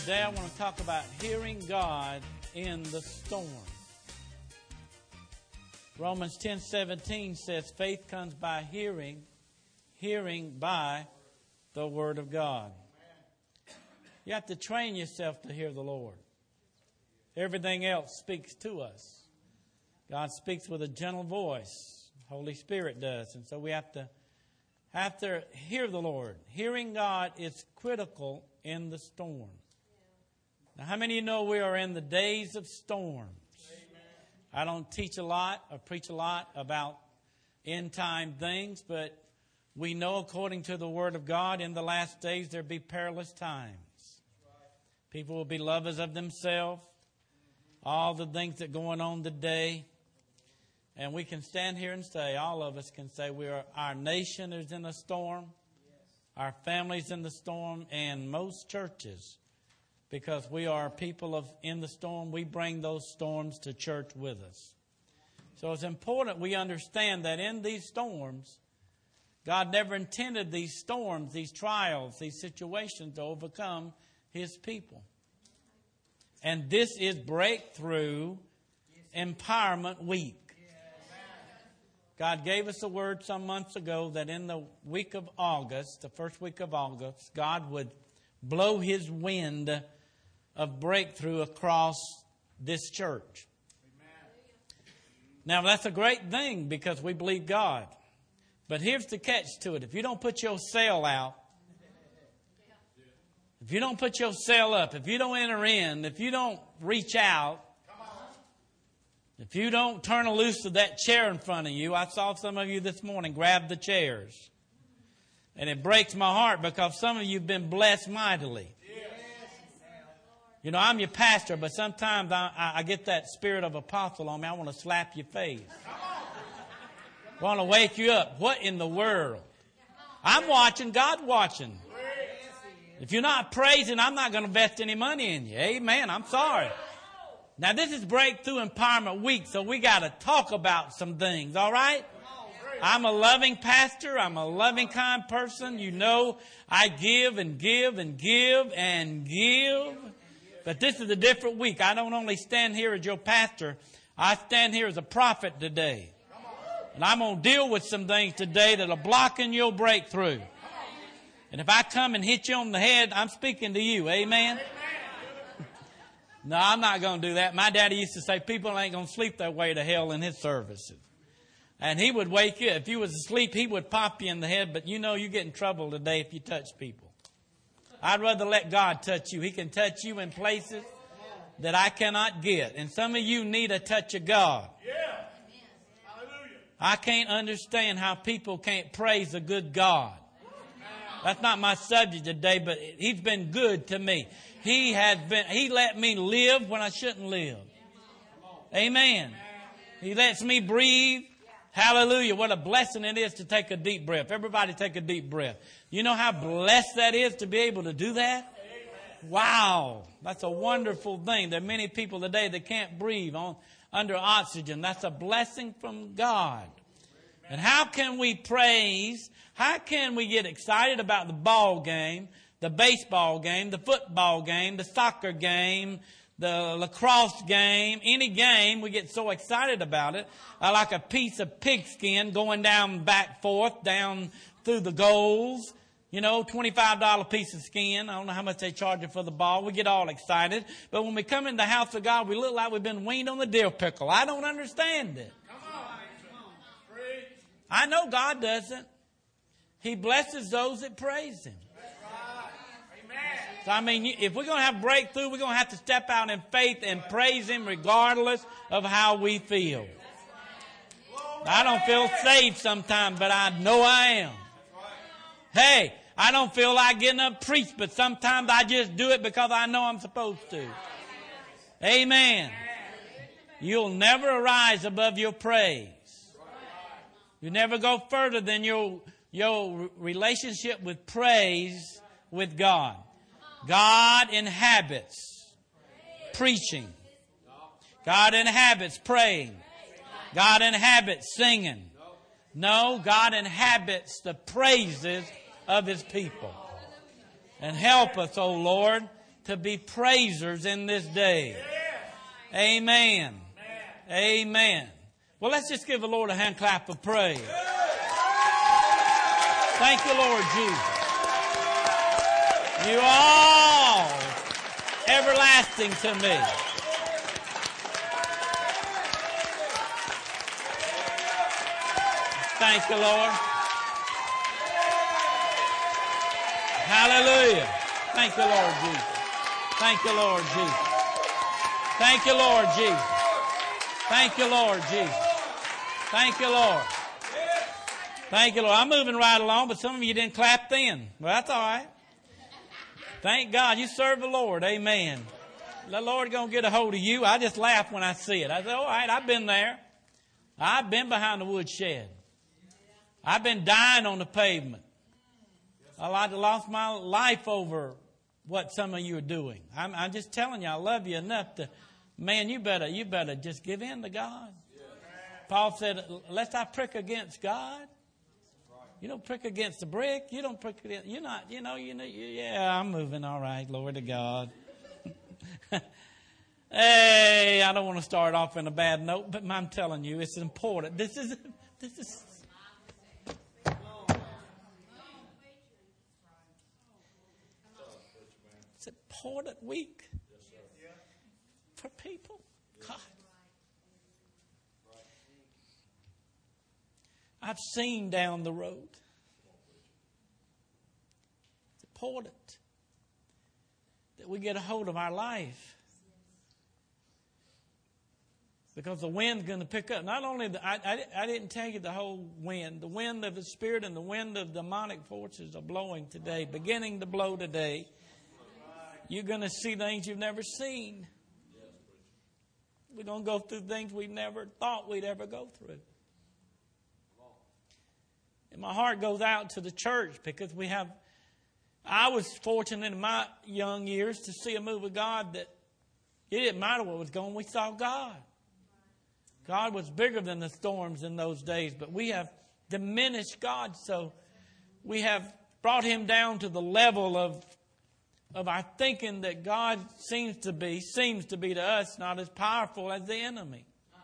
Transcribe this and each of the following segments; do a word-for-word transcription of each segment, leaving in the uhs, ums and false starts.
Today I want to talk about hearing God in the storm. Romans ten seventeen says faith comes by hearing, hearing by the Word of God. You have to train yourself to hear the Lord. Everything else speaks to us. God speaks with a gentle voice. Holy Spirit does. And so we have to have to hear the Lord. Hearing God is critical in the storm. Now, how many of you know we are in the days of storms? Amen. I don't teach a lot or preach a lot about end-time things, but we know according to the Word of God, in the last days there be perilous times. People will be lovers of themselves, all the things that are going on today. And we can stand here and say, all of us can say, we are, our nation is in a storm, our families in the storm, and most churches, because we are people of in the storm, we bring those storms to church with us. So it's important we understand that in these storms, God never intended these storms, these trials, these situations to overcome His people. And this is Breakthrough Empowerment Week. God gave us a word some months ago that in the week of August, the first week of August, God would blow His wind of breakthrough across this church. Amen. Now that's a great thing because we believe God. But here's the catch to it. If you don't put your sail out, if you don't put your sail up, if you don't enter in, if you don't reach out, if you don't turn loose of that chair in front of you, I saw some of you this morning grab the chairs. And it breaks my heart because some of you have been blessed mightily. You know, I'm your pastor, but sometimes I, I get that spirit of apostle on me. I want to slap your face. I want to wake you up. What in the world? I'm watching, God's watching. If you're not praising, I'm not going to invest any money in you. Amen. I'm sorry. Now, this is Breakthrough Empowerment Week, so we got to talk about some things, all right? I'm a loving pastor. I'm a loving, kind person. You know, I give and give and give and give. But this is a different week. I don't only stand here as your pastor. I stand here as a prophet today. And I'm going to deal with some things today that are blocking your breakthrough. And if I come and hit you on the head, I'm speaking to you. Amen? No, I'm not going to do that. My daddy used to say people ain't going to sleep their way to hell in his services. And he would wake you. If you was asleep, he would pop you in the head. But you know you get in trouble today if you touch people. I'd rather let God touch you. He can touch you in places that I cannot get. And some of you need a touch of God. I can't understand how people can't praise a good God. That's not my subject today, but He's been good to me. He has been, He let me live when I shouldn't live. Amen. He lets me breathe. Hallelujah. What a blessing it is to take a deep breath. Everybody take a deep breath. You know how blessed that is to be able to do that? Wow. That's a wonderful thing. There are many people today that can't breathe on under oxygen. That's a blessing from God. And how can we praise? How can we get excited about the ball game, the baseball game, the football game, the soccer game, the lacrosse game, any game? We get so excited about it. I like a piece of pigskin going down back forth, down through the goals. You know, twenty-five dollars piece of skin. I don't know how much they charge you for the ball. We get all excited. But when we come in the house of God, we look like we've been weaned on the dill pickle. I don't understand it. I know God doesn't. He blesses those that praise Him. So, I mean, if we're going to have breakthrough, we're going to have to step out in faith and praise Him regardless of how we feel. I don't feel saved sometimes, but I know I am. Hey, I don't feel like getting up and preach, but sometimes I just do it because I know I'm supposed to. Amen. You'll never rise above your praise. You never go further than your, your relationship with praise with God. God inhabits preaching. God inhabits praying. God inhabits singing. No, God inhabits the praises of His people. And help us, O Lord, to be praisers in this day. Amen. Amen. Well, let's just give the Lord a hand clap of praise. Thank you, Lord Jesus. You are all everlasting to me. Thank you, Lord. Hallelujah. Thank you, Lord Jesus. Thank you, Lord Jesus. Thank you, Lord Jesus. Thank you, Lord Jesus. Thank you, Lord. Thank you, Lord. I'm moving right along, but some of you didn't clap then. Well, that's all right. Thank God you serve the Lord. Amen. The Lord going to get a hold of you. I just laugh when I see it. I say, all right, I've been there. I've been behind the woodshed. I've been dying on the pavement. I lost my life over what some of you are doing. I'm, I'm just telling you, I love you enough to, man, you better, you better just give in to God. Paul said, lest I prick against God. You don't prick against the brick. You don't prick against, you're not, you know, you know, you, yeah, I'm moving all right. Glory to God. Hey, I don't want to start off in a bad note, but I'm telling you, it's important. This is, this is, it's an important week for people. God. I've seen down the road. It's important that we get a hold of our life. Because the wind's going to pick up. Not only, the, I, I, I didn't tell you the whole wind. The wind of the Spirit and the wind of demonic forces are blowing today, beginning to blow today. You're going to see things you've never seen. We're going to go through things we never thought we'd ever go through. And my heart goes out to the church because we have, I was fortunate in my young years to see a move of God that it didn't matter what was going on, we saw God. God was bigger than the storms in those days, but we have diminished God, so we have brought Him down to the level of of our thinking that God seems to be, seems to be to us not as powerful as the enemy.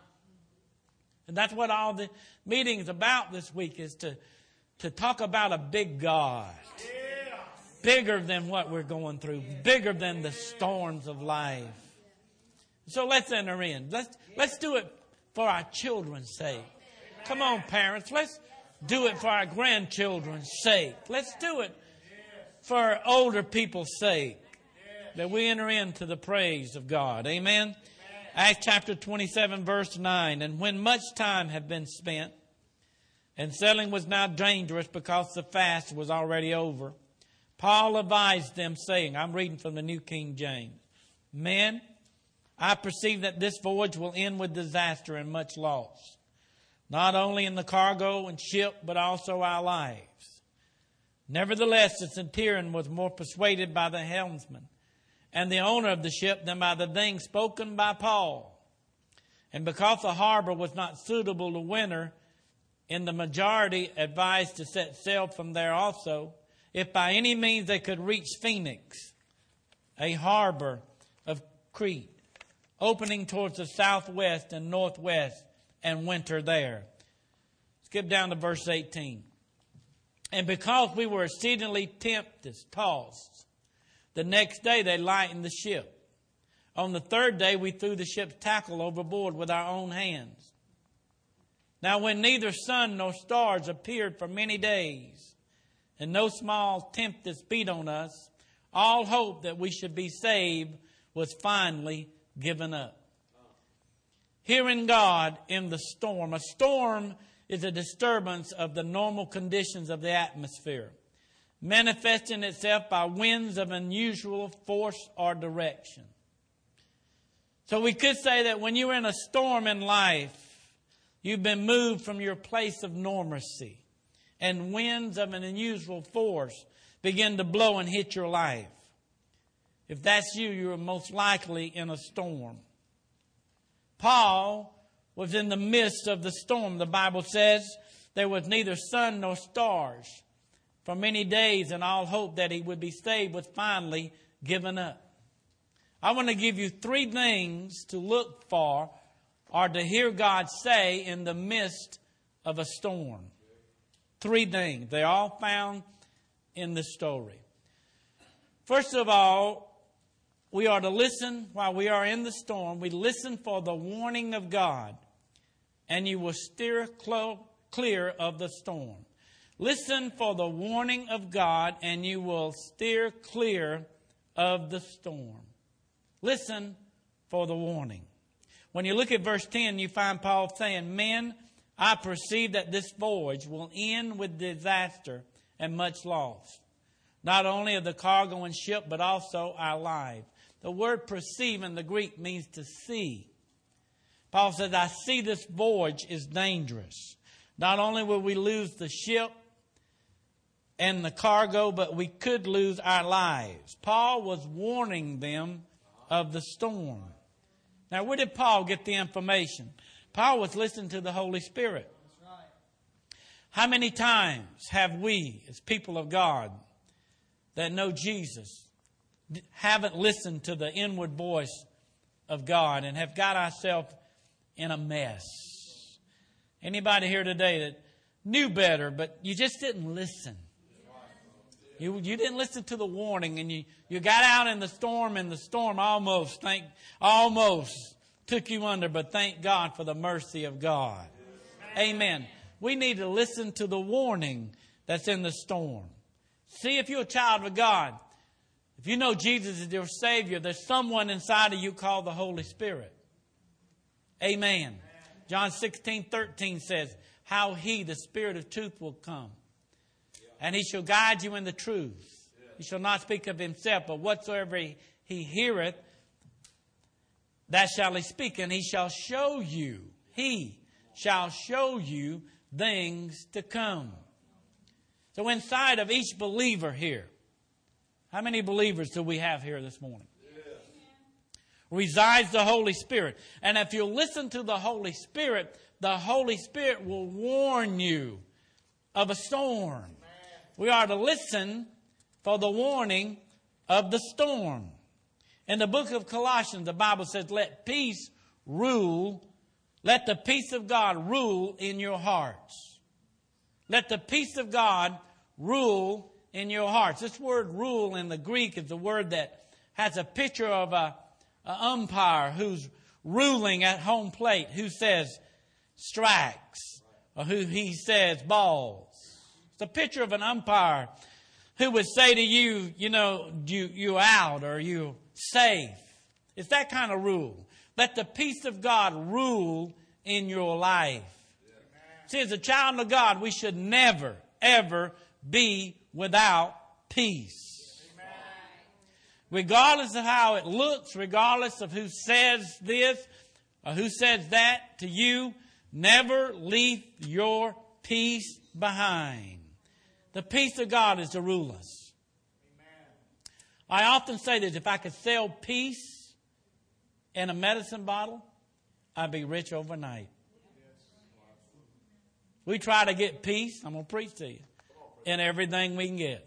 And that's what all the meetings about this week is to, to talk about a big God. Bigger than what we're going through. Bigger than the storms of life. So let's enter in. Let's, let's do it for our children's sake. Come on, parents. Let's do it for our grandchildren's sake. Let's do it for older people's sake. That we enter into the praise of God. Amen. Amen. Acts chapter twenty-seven verse nine. And when much time had been spent, and selling was now dangerous because the fast was already over, Paul advised them, saying, I'm reading from the New King James, Men, I perceive that this voyage will end with disaster and much loss, not only in the cargo and ship, but also our lives. Nevertheless, the centurion was more persuaded by the helmsman and the owner of the ship than by the things spoken by Paul. And because the harbor was not suitable to winter, in the majority advised to set sail from there also, if by any means they could reach Phoenix, a harbor of Crete, opening towards the southwest and northwest, and winter there. Skip down to verse eighteen. And because we were exceedingly tempest, tossed, the next day they lightened the ship. On the third day we threw the ship's tackle overboard with our own hands. Now when neither sun nor stars appeared for many days, and no small tempest beat on us, all hope that we should be saved was finally given up. Hearing God in the storm. A storm is a disturbance of the normal conditions of the atmosphere, manifesting itself by winds of unusual force or direction. So we could say that when you're in a storm in life, you've been moved from your place of normalcy, and winds of an unusual force begin to blow and hit your life. If that's you, you're most likely in a storm. Paul was in the midst of the storm. The Bible says there was neither sun nor stars for many days, and all hope that he would be saved was finally given up. I want to give you three things to look for or to hear God say in the midst of a storm. Three things. They're all found in this story. First of all, we are to listen while we are in the storm. We listen for the warning of God, and you will steer clo- clear of the storm. Listen for the warning of God, and you will steer clear of the storm. Listen for the warning. When you look at verse ten, you find Paul saying, "Men, I perceive that this voyage will end with disaster and much loss, not only of the cargo and ship, but also our lives." The word perceive in the Greek means to see. Paul says, I see this voyage is dangerous. Not only will we lose the ship and the cargo, but we could lose our lives. Paul was warning them of the storm. Now, where did Paul get the information? Paul was listening to the Holy Spirit. How many times have we, as people of God that know Jesus, haven't listened to the inward voice of God and have got ourselves in a mess? Anybody here today that knew better, but you just didn't listen? You, you didn't listen to the warning, and you, you got out in the storm, and the storm almost, thank, almost took you under, but thank God for the mercy of God. Amen. We need to listen to the warning that's in the storm. See, if you're a child of God, if you know Jesus is your Savior, there's someone inside of you called the Holy Spirit. Amen. John sixteen thirteen says, how He, the Spirit of truth, will come. And He shall guide you in the truth. He shall not speak of Himself, but whatsoever He, he heareth, that shall He speak. And He shall show you, He shall show you things to come. So inside of each believer here, how many believers do we have here this morning? Yes. Resides the Holy Spirit. And if you listen to the Holy Spirit, the Holy Spirit will warn you of a storm. Amen. We are to listen for the warning of the storm. In the book of Colossians, the Bible says, let peace rule, let the peace of God rule in your hearts. Let the peace of God rule in your hearts. This word rule in the Greek is a word that has a picture of a, a umpire who's ruling at home plate, who says strikes, or who he says balls. It's a picture of an umpire who would say to you, you know, you, you're out or you're safe. It's that kind of rule. Let the peace of God rule in your life. See, as a child of God, we should never, ever be without peace. Amen. Regardless of how it looks, regardless of who says this or who says that to you, never leave your peace behind. The peace of God is to rule us. Amen. I often say this, if I could sell peace in a medicine bottle, I'd be rich overnight. We try to get peace, I'm going to preach to you, in everything we can get.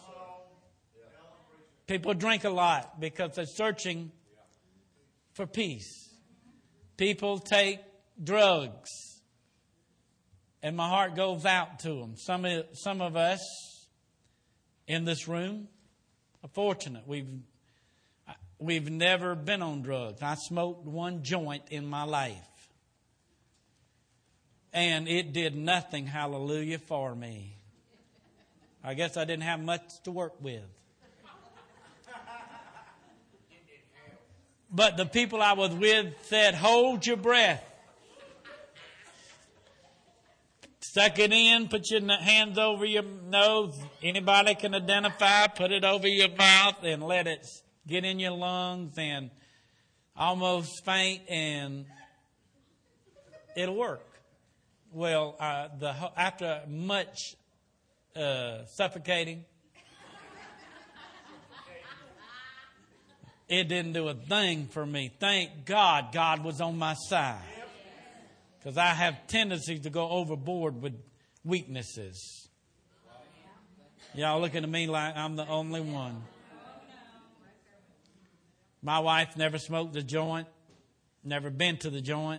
People drink a lot because they're searching for peace. People take drugs, and my heart goes out to them. Some of, some of us in this room are fortunate. We've, we've never been on drugs. I smoked one joint in my life. And it did nothing, hallelujah, for me. I guess I didn't have much to work with. But the people I was with said, hold your breath. Suck it in, put your hands over your nose. Anybody can identify, put it over your mouth and let it get in your lungs and almost faint, and it'll work. Well, uh, the, after much uh, suffocating, it didn't do a thing for me. Thank God God was on my side. Because I have tendencies to go overboard with weaknesses. Y'all looking at me like I'm the only one. My wife never smoked a joint, never been to the joint.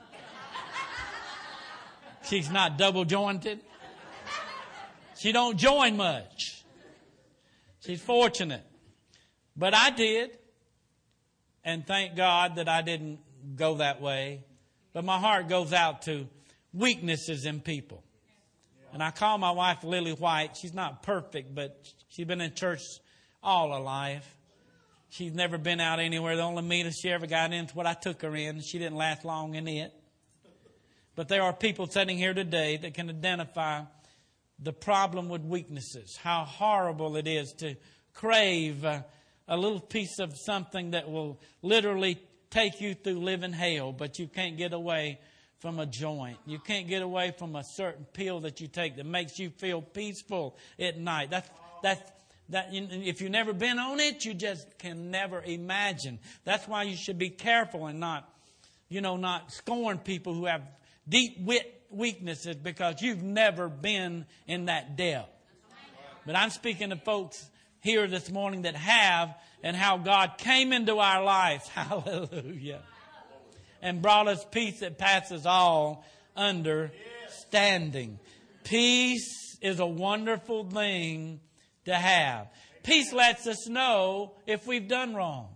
She's not double jointed. She don't join much. She's fortunate. But I did. And thank God that I didn't go that way. But my heart goes out to weaknesses in people. And I call my wife Lily White. She's not perfect, but she's been in church all her life. She's never been out anywhere. The only meeting she ever got in is what I took her in. She didn't last long in it. But there are people sitting here today that can identify the problem with weaknesses. How horrible it is to crave a, a little piece of something that will literally take you through living hell, but you can't get away from a joint. You can't get away from a certain pill that you take that makes you feel peaceful at night. That's, that's, that, if you've never been on it, you just can never imagine. That's why you should be careful and not, you know, not scorn people who have deep wit weaknesses because you've never been in that depth. But I'm speaking to folks here this morning that have, and how God came into our lives. Hallelujah. And brought us peace that passes all understanding. Peace is a wonderful thing to have. Peace lets us know if we've done wrong.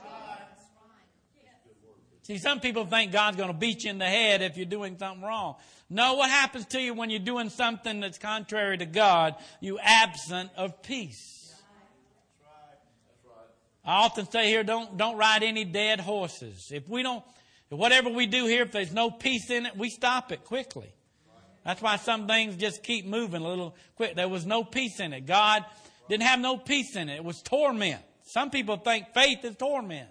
See, some people think God's going to beat you in the head if you're doing something wrong. No, what happens to you when you're doing something that's contrary to God? You're absent of peace. I often say here, don't don't ride any dead horses. If we don't, whatever we do here, if there's no peace in it, we stop it quickly. That's why some things just keep moving a little quick. There was no peace in it. God didn't have no peace in it. It was torment. Some people think faith is torment.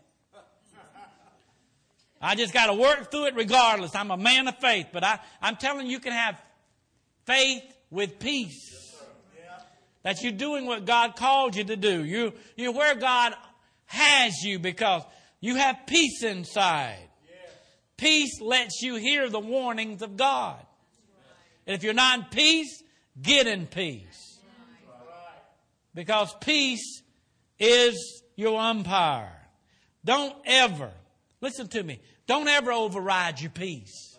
I just got to work through it regardless. I'm a man of faith. But I, I'm telling you, you can have faith with peace. Yes, yeah. That you're doing what God called you to do. You, you're where God has you because you have peace inside. Yeah. Peace lets you hear the warnings of God. And if you're not in peace, get in peace. Because peace is your umpire. Don't ever, listen to me, don't ever override your peace.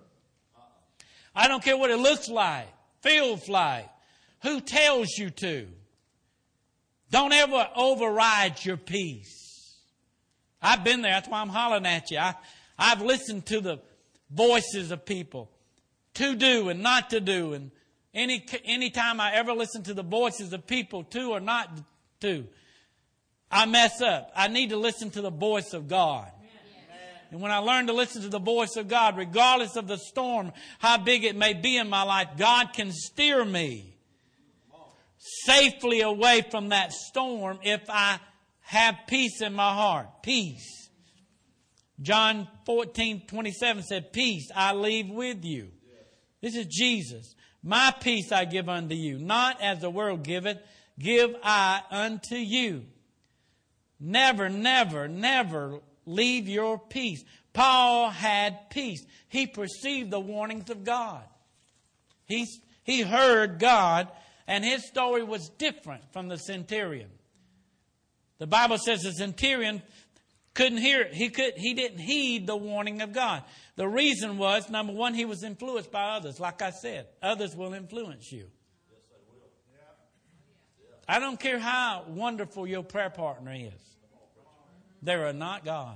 I don't care what it looks like, feels like, who tells you to. Don't ever override your peace. I've been there. That's why I'm hollering at you. I, I've listened to the voices of people to do and not to do. And any any time I ever listen to the voices of people to or not to, I mess up. I need to listen to the voice of God. And when I learn to listen to the voice of God, regardless of the storm, how big it may be in my life, God can steer me safely away from that storm if I have peace in my heart. Peace. John fourteen twenty-seven said, peace I leave with you. This is Jesus. My peace I give unto you, not as the world giveth, give I unto you. Never, never, never leave your peace. Paul had peace. He perceived the warnings of God. He, he heard God, and his story was different from the centurion. The Bible says the centurion couldn't hear it. He could, he didn't heed the warning of God. The reason was, number one, he was influenced by others. Like I said, others will influence you. Yes, they will. I don't care how wonderful your prayer partner is. They are not God.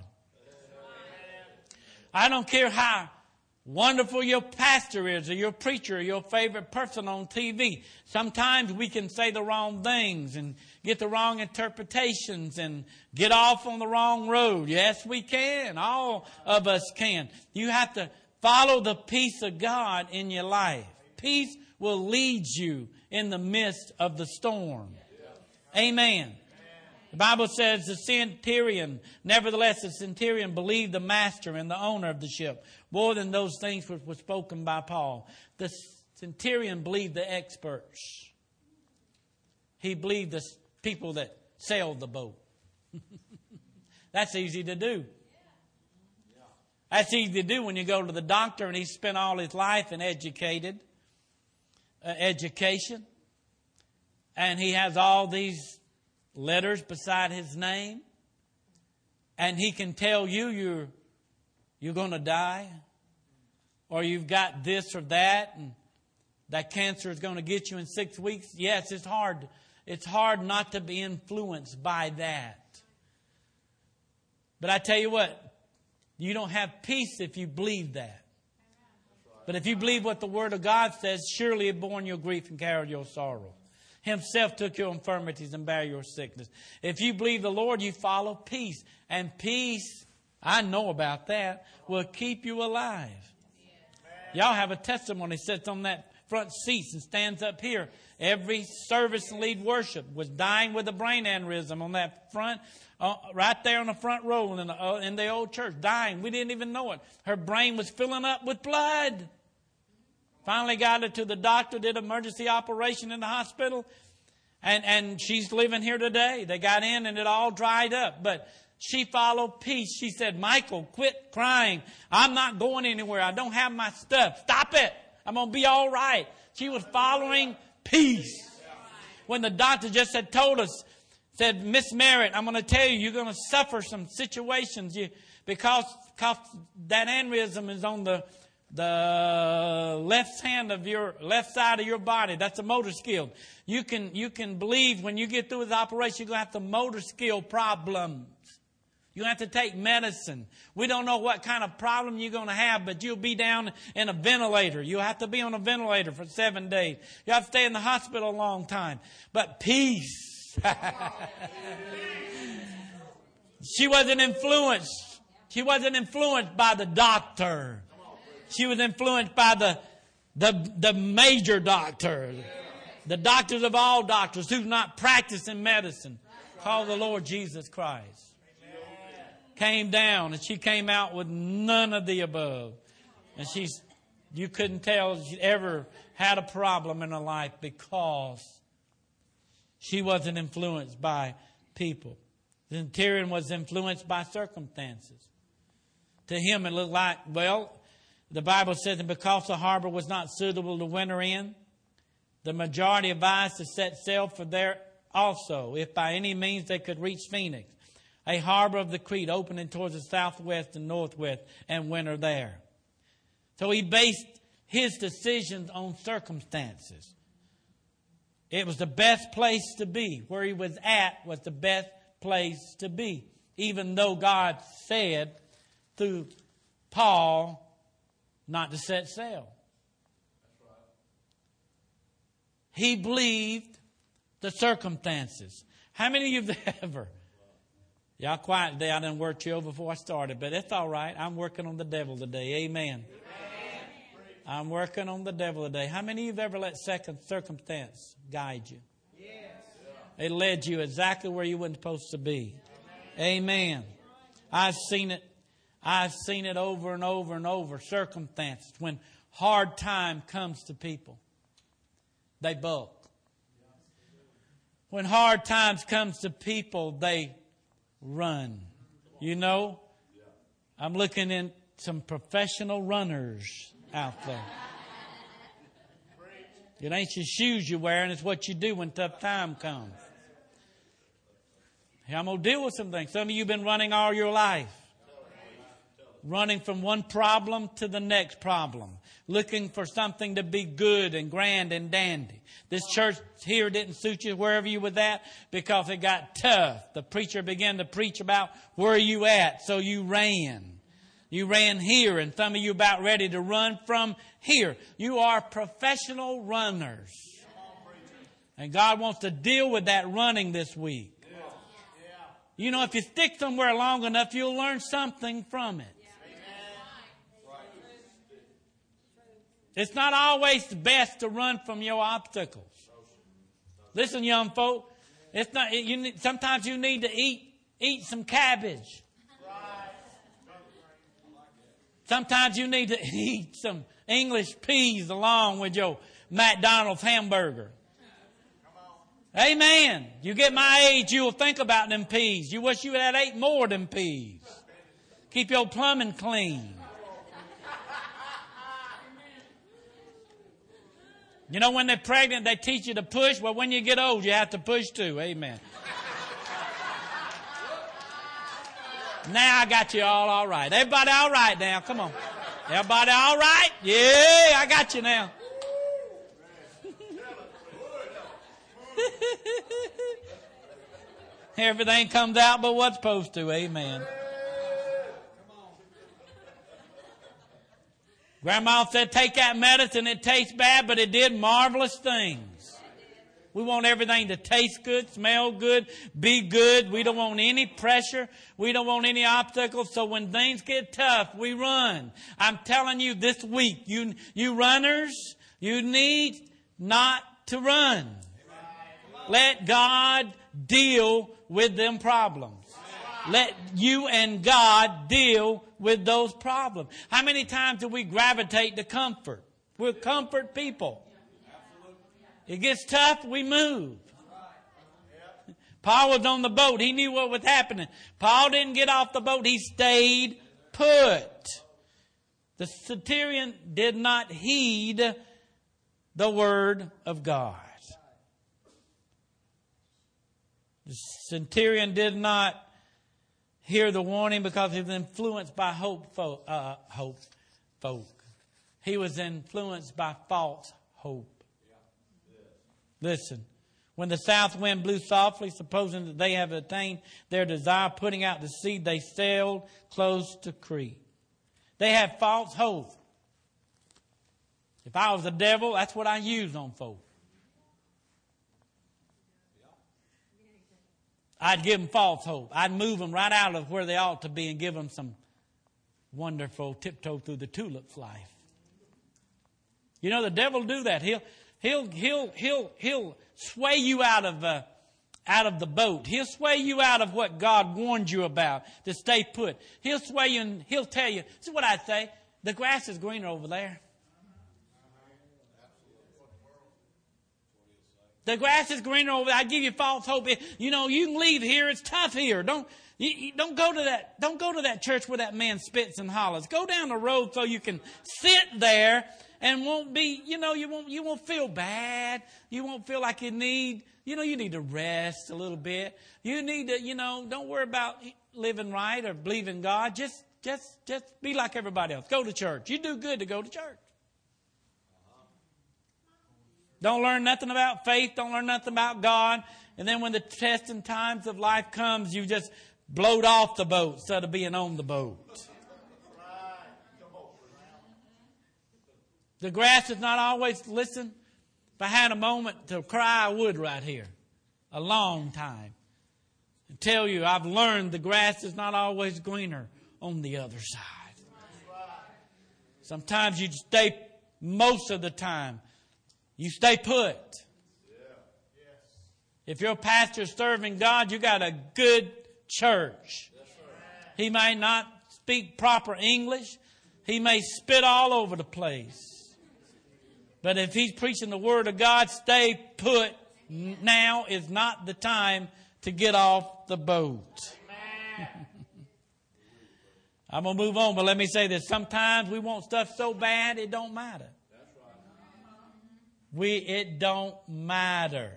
I don't care how wonderful your pastor is or your preacher or your favorite person on T V. Sometimes we can say the wrong things and get the wrong interpretations and get off on the wrong road. Yes, we can. All of us can. You have to follow the peace of God in your life. Peace will lead you in the midst of the storm. Amen. The Bible says the centurion, nevertheless the centurion believed the master and the owner of the ship more than those things which were spoken by Paul. The centurion believed the experts. He believed the people that sailed the boat. That's easy to do. That's easy to do when you go to the doctor and he's spent all his life in educated uh, education. And he has all these letters beside his name. and he can tell you you're, you're going to die, or you've got this or that, and that cancer is going to get you in six weeks. Yes, it's hard. It's hard not to be influenced by that. But I tell you what, you don't have peace if you believe that. But if you believe what the Word of God says, surely He borne your grief and carried your sorrow. Himself took your infirmities and bare your sickness. If you believe the Lord, you follow peace. And peace, I know about that, will keep you alive. Y'all have a testimony, sits on that front seats and stands up here. Every service and lead worship was dying with a brain aneurysm on that front, uh, right there on the front row in the, uh, in the old church, dying. We didn't even know it. Her brain was filling up with blood. Finally got her to the doctor, did an emergency operation in the hospital, and, and she's living here today. They got in and it all dried up, but she followed peace. She said, Michael, quit crying. I'm not going anywhere. I don't have my stuff. Stop it. I'm going to be all right. She was following peace. When the doctor just had told us, said, Miss Merritt, I'm going to tell you, you're going to suffer some situations you, because, because that aneurysm is on the the left hand of your left side of your body. That's a motor skill. You can you can believe when you get through with the operation, you're going to have some motor skill problems. You're going to have to take medicine. We don't know what kind of problem you're going to have, but you'll be down in a ventilator. You'll have to be on a ventilator for seven days. You have to stay in the hospital a long time. But peace. She wasn't influenced. She wasn't influenced by the doctor. She was influenced by the, the, the major doctor. The doctors of all doctors who's not practicing medicine. Called the Lord Jesus Christ. Came down and she came out with none of the above. And she's, you couldn't tell she ever had a problem in her life because she wasn't influenced by people. The centurion was influenced by circumstances. To him it looked like, well, the Bible says that because the harbor was not suitable to winter in, the majority advised to set sail for there also, if by any means they could reach Phoenix, a harbor of the Crete opening towards the southwest and northwest, and winter there. So he based his decisions on circumstances. It was the best place to be. Where he was at was the best place to be. Even though God said through Paul not to set sail. He believed the circumstances. How many of you have ever... Y'all quiet today. I done worked you over before I started, but it's all right. I'm working on the devil today. Amen. Amen. I'm working on the devil today. How many of you have ever let second circumstance guide you? Yes. It led you exactly where you weren't supposed to be. Amen. Amen. I've seen it. I've seen it over and over and over. Circumstances. When hard time comes to people, they buck. When hard times comes to people, they run. You know, I'm looking in some professional runners out there. It ain't your shoes you're wearing, it's what you do when tough time comes. I'm going to deal with some things. Some of you have been running all your life. Running from one problem to the next problem. Looking for something to be good and grand and dandy. This church here didn't suit you wherever you were at because it got tough. The preacher began to preach about where you at, so you ran. You ran here, and some of you about ready to run from here. You are professional runners. And God wants to deal with that running this week. You know, if you stick somewhere long enough, you'll learn something from it. It's not always best to run from your obstacles. Listen, young folk, it's not. You need, sometimes you need to eat eat some cabbage. Sometimes you need to eat some English peas along with your McDonald's hamburger. Amen. You get my age, you will think about them peas. You wish you had ate more of them peas. Keep your plumbing clean. You know, when they're pregnant, they teach you to push. Well, when you get old, you have to push too. Amen. Now I got you all all right. Everybody all right now. Come on. Everybody all right? Yeah, I got you now. Everything comes out but what's supposed to. Amen. Grandma said, take that medicine. It tastes bad, but it did marvelous things. We want everything to taste good, smell good, be good. We don't want any pressure. We don't want any obstacles. So when things get tough, we run. I'm telling you this week, you, you runners, you need not to run. Let God deal with them problems. Let you and God deal with those problems. How many times do we gravitate to comfort? We're comfort people. It gets tough, we move. Paul was on the boat. He knew what was happening. Paul didn't get off the boat. He stayed put. The centurion did not heed the word of God. The centurion did not hear the warning because he was influenced by hope folk, uh, hope folk. He was influenced by false hope. Listen, when the south wind blew softly, supposing that they have attained their desire, putting out to sea, they sailed close to Crete. They had false hope. If I was the devil, that's what I used on folks. I'd give them false hope. I'd move them right out of where they ought to be and give them some wonderful tiptoe through the tulips life. You know, the devil will do that. He'll he'll he'll he'll he'll sway you out of uh, out of the boat. He'll sway you out of what God warned you about to stay put. He'll sway you and he'll tell you. This is what I say: the grass is greener over there. The grass is greener over there. I give you false hope. You know, you can leave here. It's tough here. Don't you, you don't go to that. Don't go to that church where that man spits and hollers. Go down the road so you can sit there and won't be. You know, you won't. You won't feel bad. You won't feel like you need. You know, you need to rest a little bit. You need to. You know, don't worry about living right or believing God. Just, just, just be like everybody else. Go to church. You do good to go to church. Don't learn nothing about faith. Don't learn nothing about God. And then when the testing times of life comes, you just bloat off the boat instead of being on the boat. The grass is not always, listen, if I had a moment to cry, I would right here. A long time. And tell you, I've learned the grass is not always greener on the other side. Sometimes you stay, most of the time, you stay put. If your pastor's serving God, you got a good church. He may not speak proper English. He may spit all over the place. But if he's preaching the Word of God, stay put. Now is not the time to get off the boat. I'm going to move on, but let me say this. Sometimes we want stuff so bad it don't matter. We, it don't matter.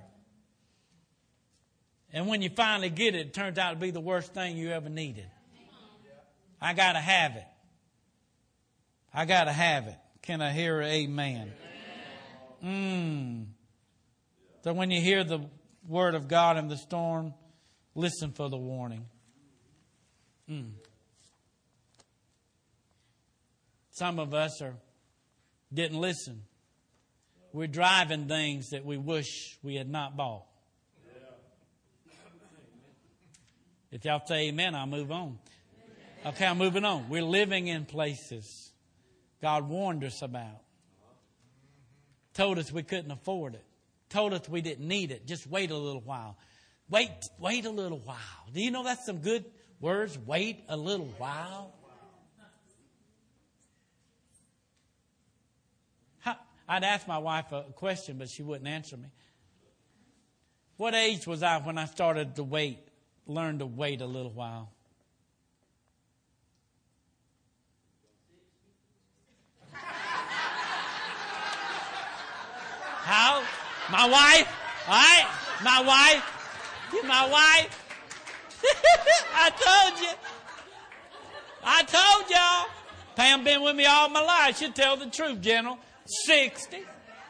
And when you finally get it, it turns out to be the worst thing you ever needed. I got to have it. I got to have it. Can I hear an amen? Mm. So when you hear the word of God in the storm, listen for the warning. Mm. Some of us are didn't listen. We're driving things that we wish we had not bought. If y'all say amen, I'll move on. Okay, I'm moving on. We're living in places God warned us about. Told us we couldn't afford it. Told us we didn't need it. Just wait a little while. Wait, wait a little while. Do you know that's some good words? Wait a little while. I'd ask my wife a question, but she wouldn't answer me. What age was I when I started to wait, learn to wait a little while? How? My wife? All right? My wife? My wife? I told you. I told y'all. Pam been with me all my life. She'll tell the truth, General. sixty.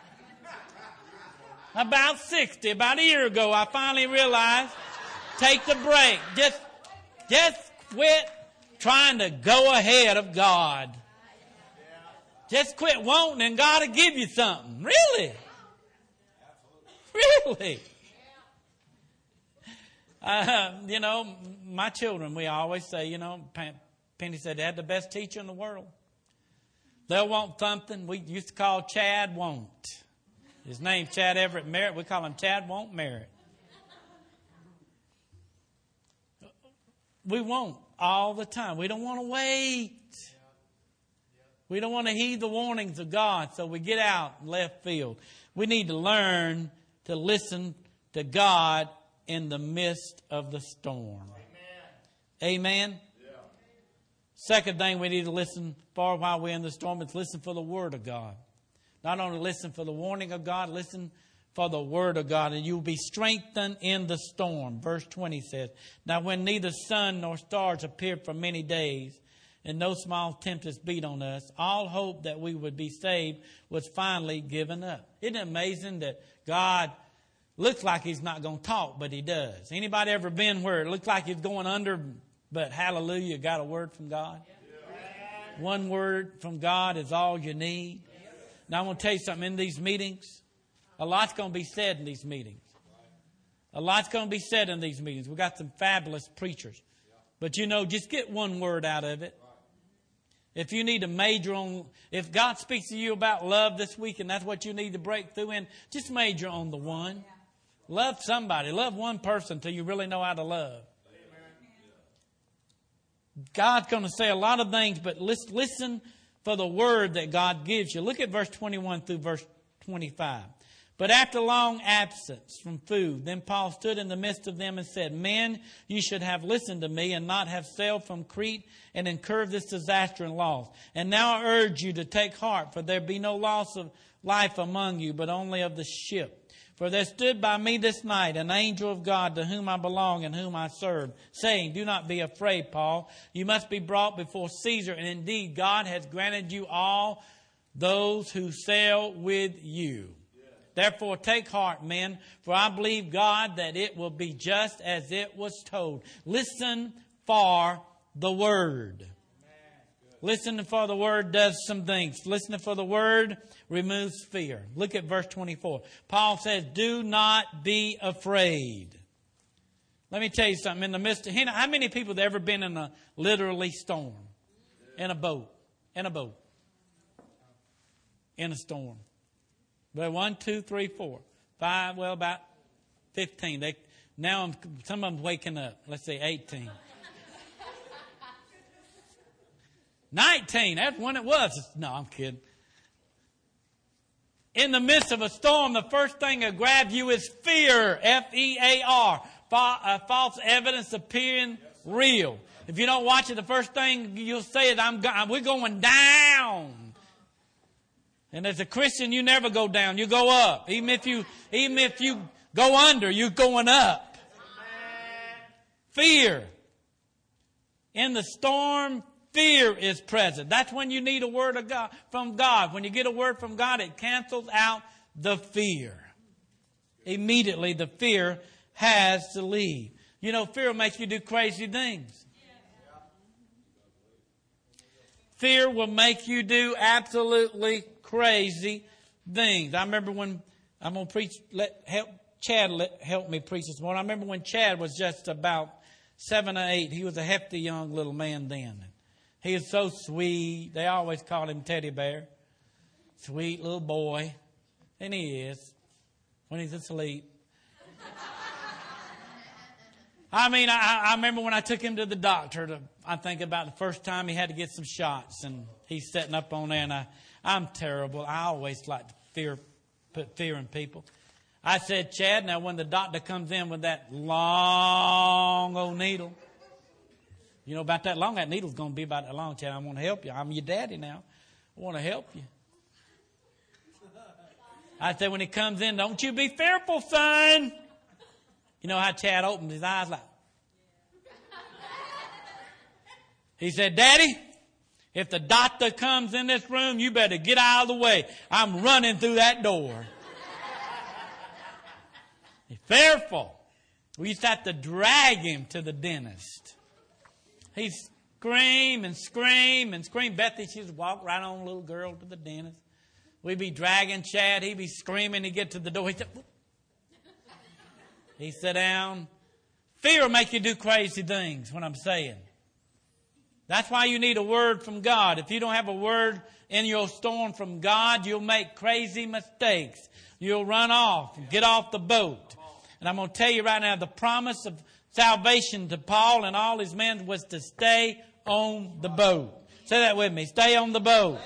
About sixty. About a year ago, I finally realized, take the break. Just, just quit trying to go ahead of God. Just quit wanting and God will give you something. Really? Really? Uh, you know, my children, we always say, you know, Penny said they had the best teacher in the world. They'll want something. We used to call Chad Won't. His name's Chad Everett Merritt. We call him Chad Won't Merritt. We won't all the time. We don't want to wait. We don't want to heed the warnings of God, so we get out in left field. We need to learn to listen to God in the midst of the storm. Amen? Amen? Yeah. Second thing we need to listen for while we're in the storm is listen for the Word of God. Not only listen for the warning of God, listen for the Word of God, and you'll be strengthened in the storm. Verse twenty says, now when neither sun nor stars appeared for many days, and no small tempest beat on us, all hope that we would be saved was finally given up. Isn't it amazing that God looks like He's not going to talk, but He does? Anybody ever been where it looks like He's going under, but hallelujah, got a word from God? Yeah. One word from God is all you need. Now I want to tell you something. In these meetings, a lot's going to be said in these meetings. A lot's going to be said in these meetings. We've got some fabulous preachers. But you know, just get one word out of it. If you need to major on, if God speaks to you about love this week and that's what you need to break through in, just major on the one. Love somebody. Love one person until you really know how to love. God's going to say a lot of things, but listen for the word that God gives you. Look at verse twenty-one through verse twenty-five. But after long absence from food, then Paul stood in the midst of them and said, men, you should have listened to me and not have sailed from Crete and incurred this disaster and loss. And now I urge you to take heart, for there be no loss of life among you, but only of the ship. For there stood by me this night an angel of God to whom I belong and whom I serve, saying, do not be afraid, Paul. You must be brought before Caesar, and indeed God has granted you all those who sail with you. Therefore, take heart, men, for I believe God that it will be just as it was told. Listen for the word. Listening for the word does some things. Listening for the word removes fear. Look at verse twenty-four. Paul says, do not be afraid. Let me tell you something. In the midst of, how many people have ever been in a literally storm? In a boat. In a boat. In a storm. Well, one, two, three, four, five, well, about fifteen. They, now I'm, some of them waking up. Let's say eighteen. nineteen, that's when it was. No, I'm kidding. In the midst of a storm, the first thing that grabs you is fear, F E A R. False evidence appearing real. If you don't watch it, the first thing you'll say is, I'm go- we're going down. And as a Christian, you never go down. You go up. Even if you, even if you go under, you're going up. Fear. In the storm, fear is present. That's when you need a word of God, from God. When you get a word from God, it cancels out the fear. Immediately, the fear has to leave. You know, fear makes you do crazy things. Fear will make you do absolutely crazy things. I remember when, I'm going to preach, let help Chad let, help me preach this morning. I remember when Chad was just about seven or eight. He was a hefty young little man then. He was so sweet. They always called him Teddy Bear. Sweet little boy. And he is when he's asleep. I mean, I, I remember when I took him to the doctor. To, I think about the first time he had to get some shots, and he's sitting up on there, and I, I'm terrible. I always like to fear, put fear in people. I said, Chad, now when the doctor comes in with that long old needle, you know about that long, that needle's going to be about that long, Chad. I want to help you. I'm your daddy now. I want to help you. I said, when he comes in, don't you be fearful, son. You know how Chad opened his eyes like. He said, Daddy, if the doctor comes in this room, you better get out of the way. I'm running through that door. Be fearful. We used to have to drag him to the dentist. He'd scream and scream and scream. Bethy, she'd walk right on, little girl, to the dentist. We'd be dragging Chad. He'd be screaming to get to the door. He'd, say, He'd sit down. Fear will make you do crazy things, what I'm saying. That's why you need a word from God. If you don't have a word in your storm from God, you'll make crazy mistakes. You'll run off and get off the boat. And I'm going to tell you right now, the promise of salvation to Paul and all his men was to stay on the boat. Say that with me. Stay on the boat.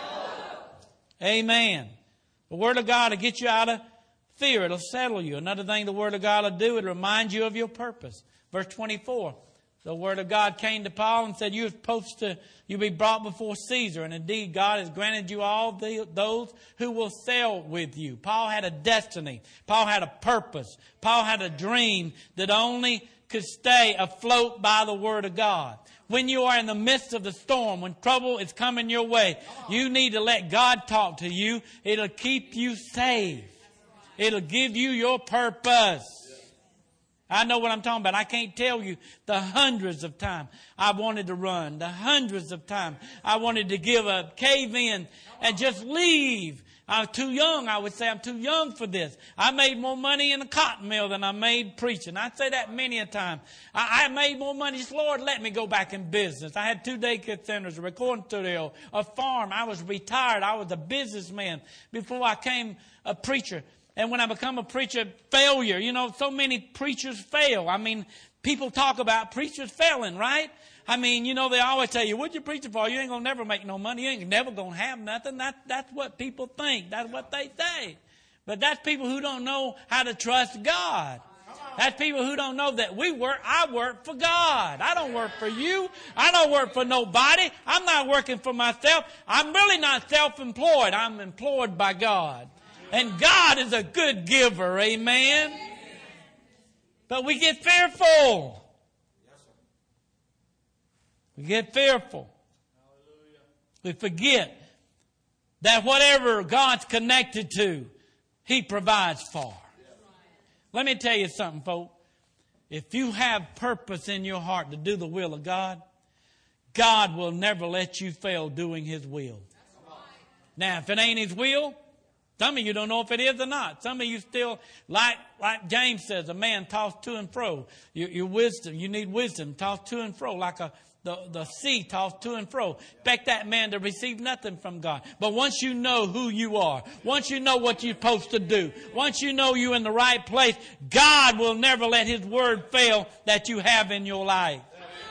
Amen. The Word of God will get you out of fear. It'll settle you. Another thing the Word of God will do, it'll remind you of your purpose. Verse twenty-four. The Word of God came to Paul and said, you're supposed to, you'll be brought before Caesar. And indeed, God has granted you all the, those who will sail with you. Paul had a destiny. Paul had a purpose. Paul had a dream that only could stay afloat by the Word of God. When you are in the midst of the storm, when trouble is coming your way, you need to let God talk to you. It'll keep you safe. It'll give you your purpose. I know what I'm talking about. I can't tell you the hundreds of times I wanted to run, the hundreds of times I wanted to give up, cave in, and just leave. I'm too young, I would say. I'm too young for this. I made more money in a cotton mill than I made preaching. I say that many a time. I, I made more money. Just, Lord, let me go back in business. I had two daycare centers, a recording studio, a farm. I was retired. I was a businessman before I came a preacher. And when I become a preacher, failure. You know, so many preachers fail. I mean, people talk about preachers failing, right? I mean, you know, they always tell you, what you preaching for? You ain't going to never make no money. You ain't never going to have nothing. That, that's what people think. That's what they say. But that's people who don't know how to trust God. That's people who don't know that we work, I work for God. I don't work for you. I don't work for nobody. I'm not working for myself. I'm really not self-employed. I'm employed by God. And God is a good giver. Amen. But we get fearful. We get fearful. We forget that whatever God's connected to, He provides for. Let me tell you something, folks. If you have purpose in your heart to do the will of God, God will never let you fail doing His will. Now, if it ain't His will, some of you don't know if it is or not. Some of you still, like like James says, a man tossed to and fro. Your, your wisdom, you need wisdom, tossed to and fro like a the, the sea tossed to and fro. Expect that man to receive nothing from God. But once you know who you are, once you know what you're supposed to do, once you know you're in the right place, God will never let His word fail that you have in your life.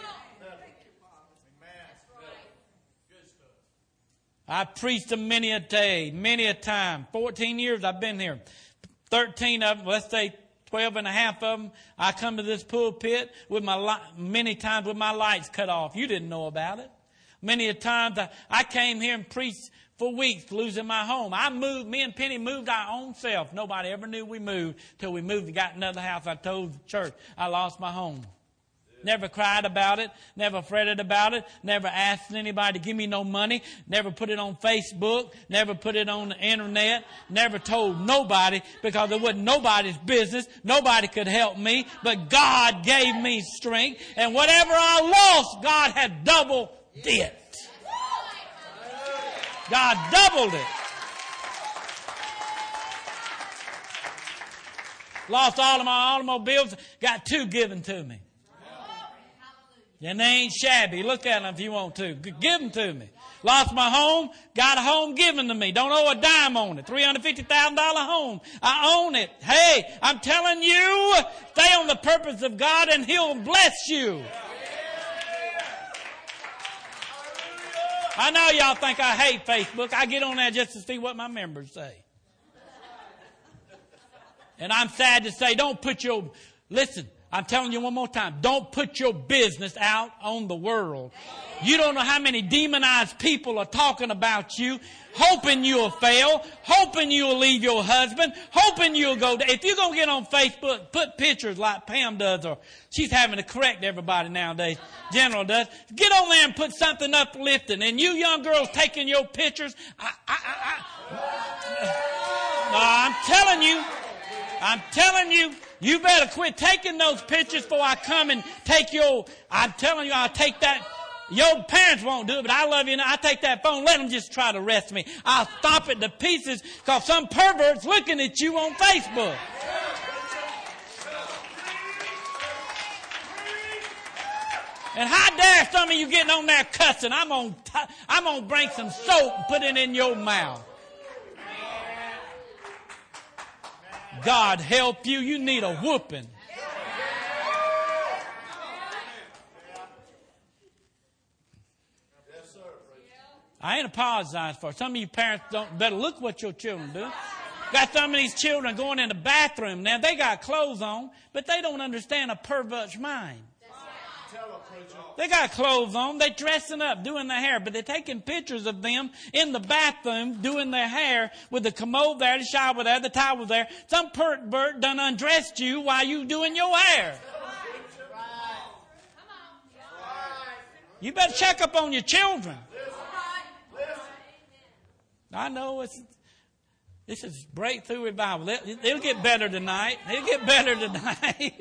I preached them many a day, many a time. fourteen years I've been here. thirteen of them, let's say twelve and a half of them, I come to this pulpit with my li- many times with my lights cut off. You didn't know about it. Many a times I, I came here and preached for weeks, losing my home. I moved, me and Penny moved our own self. Nobody ever knew we moved till we moved and got another house. I told the church I lost my home. Never cried about it. Never fretted about it. Never asked anybody to give me no money. Never put it on Facebook. Never put it on the internet. Never told nobody because it wasn't nobody's business. Nobody could help me. But God gave me strength. And whatever I lost, God had doubled it. God doubled it. Lost all of my automobiles. Got two given to me. And they ain't shabby. Look at them if you want to. Give them to me. Lost my home. Got a home given to me. Don't owe a dime on it. three hundred fifty thousand dollars home. I own it. Hey, I'm telling you, stay on the purpose of God and He'll bless you. I know y'all think I hate Facebook. I get on there just to see what my members say. And I'm sad to say, don't put your... Listen, I'm telling you one more time, don't put your business out on the world. You don't know how many demonized people are talking about you, hoping you'll fail, hoping you'll leave your husband, hoping you'll go. If you're going to get on Facebook, put pictures like Pam does, or she's having to correct everybody nowadays. General does. Get on there and put something uplifting. And you young girls taking your pictures, I, I, I, I, no, I'm telling you, I'm telling you, you better quit taking those pictures before I come and take your, I'm telling you, I'll take that. Your parents won't do it, but I love you. And I take that phone, let them just try to arrest me. I'll stomp it to pieces because some pervert's looking at you on Facebook. And how dare some of you getting on there cussing? I'm gonna, t- I'm gonna bring some soap and put it in your mouth. God help you. You need a whooping. I ain't apologizing for it. Some of you parents don't better look what your children do. Got some of these children going in the bathroom. Now, they got clothes on, but they don't understand a pervert's mind. They got clothes on. They're dressing up, doing their hair, but they're taking pictures of them in the bathroom doing their hair with the commode there, the shower there, the towel there. Some pervert done undressed you while you doing your hair. You better check up on your children. I know it's this is breakthrough revival. It, it'll get better tonight. It'll get better tonight.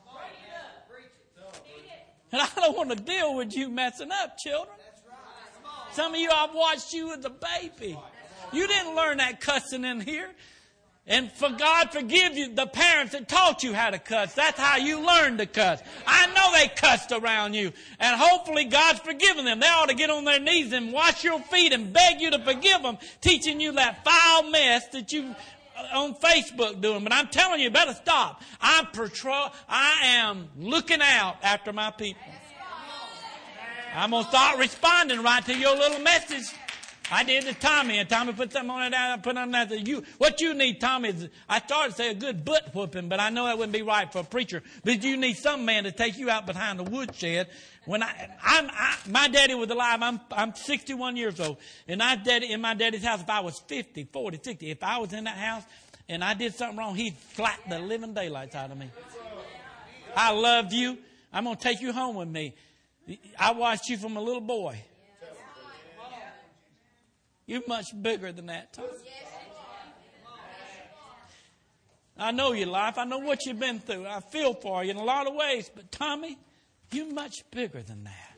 And I don't want to deal with you messing up, children. Some of you, I've watched you as a baby. You didn't learn that cussing in here. And for God forgive you, the parents that taught you how to cuss. That's how you learned to cuss. I know they cussed around you. And hopefully God's forgiven them. They ought to get on their knees and wash your feet and beg you to forgive them, teaching you that foul mess that you on Facebook doing. But I'm telling you, you better stop. I'm patrol. I am looking out after my people. I'm going to start responding right to your little message. I did to Tommy, and Tommy put something on it. I put on that. You, what you need, Tommy, is I started to say a good butt whooping, but I know that wouldn't be right for a preacher. But you need some man to take you out behind the woodshed. When I, I'm, I, my daddy was alive. I'm, I'm sixty-one years old, and I daddy in my daddy's house. If I was fifty, forty, sixty, if I was in that house and I did something wrong, he'd slap the living daylights out of me. I love you. I'm gonna take you home with me. I watched you from a little boy. You're much bigger than that, Tommy. I know your life. I know what you've been through. I feel for you in a lot of ways. But, Tommy, you're much bigger than that.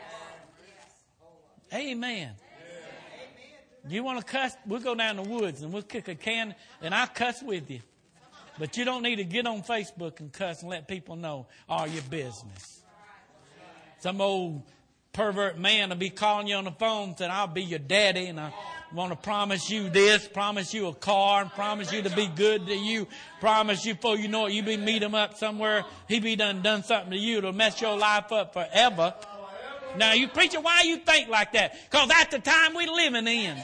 Amen. You want to cuss? We'll go down the woods and we'll kick a can and I'll cuss with you. But you don't need to get on Facebook and cuss and let people know all your business. Some old pervert man will be calling you on the phone saying, I'll be your daddy and I want to promise you this, promise you a car, and promise you to be good to you, promise you before you know it, you be meet him up somewhere, he be done done something to you to mess your life up forever. Now you preacher, why you think like that? Because that's the time we're living in.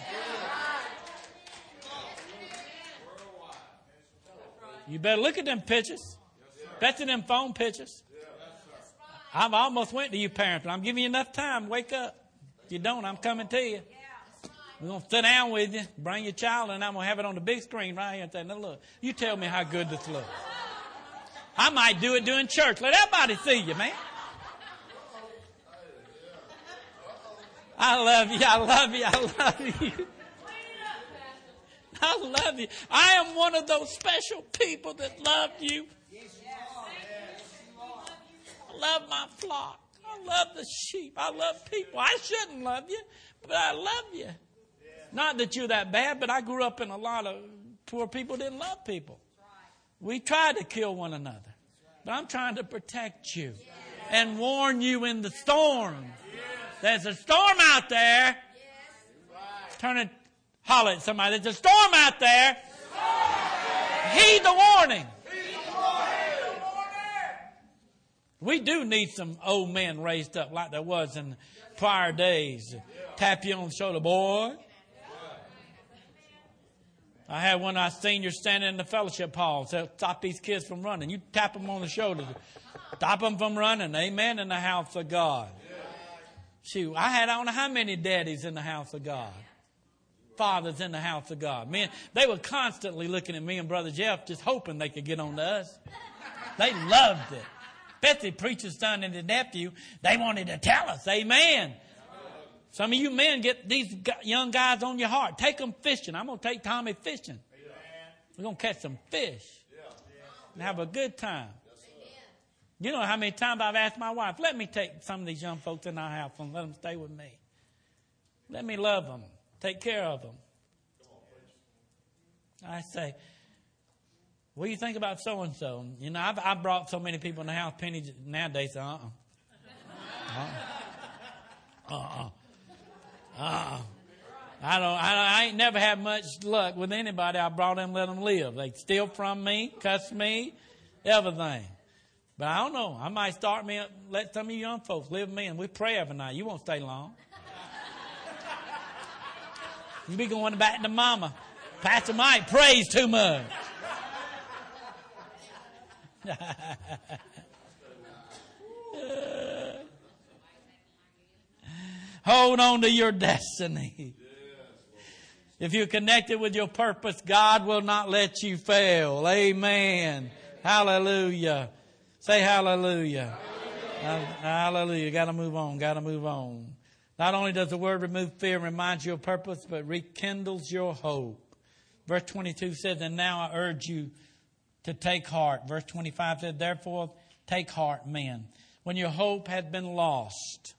You better look at them pictures. Better them phone pictures. I've almost went to you parents, but I'm giving you enough time. Wake up. If you don't, I'm coming to you. We're going to sit down with you, bring your child, and I'm going to have it on the big screen right here and say, now look, you tell me how good this looks. I might do it during church. Let everybody see you, man. I love you. I love you. I love you. I love you. I am one of those special people that love you. I love my flock. I love the sheep. I love people. I shouldn't love you, but I love you. Not that you're that bad, but I grew up in a lot of poor people didn't love people. We tried to kill one another. But I'm trying to protect you and warn you in the storm. There's a storm out there. Turn it, holler at somebody. There's a storm out there. Heed the warning. We do need some old men raised up like there was in prior days. Tap you on the shoulder, boy. I had one of our seniors standing in the fellowship hall and said, stop these kids from running. You tap them on the shoulder. Stop them from running. Amen. In the house of God. Shoot, I had I don't know how many daddies in the house of God. Fathers in the house of God. Men, they were constantly looking at me and Brother Jeff just hoping they could get on to us. They loved it. Especially preacher's son and his nephew. They wanted to tell us. Amen. Some of you men get these young guys on your heart. Take them fishing. I'm going to take Tommy fishing. We're going to catch some fish and have a good time. You know how many times I've asked my wife, let me take some of these young folks in our house and let them stay with me. Let me love them. Take care of them. I say, what do you think about so-and-so? You know, I've, I've brought so many people in the house. Penny nowadays says, uh-uh. Uh-uh. Uh-uh. Uh-uh. I don't, I, I ain't never had much luck with anybody I brought them, let them live. They steal from me, cuss me, everything. But I don't know. I might start me, let some of you young folks live with me, and we pray every night. You won't stay long. You be going back to mama. Pastor Mike prays too much. Hold on to your destiny. If you're connected with your purpose, God will not let you fail. Amen. Hallelujah. Say hallelujah. Hallelujah. Hallelujah. Got to move on. Got to move on. Not only does the word remove fear and remind you of purpose, but rekindles your hope. Verse twenty-two says, and now I urge you to take heart. Verse twenty-five said, therefore take heart, men. When your hope had been lost,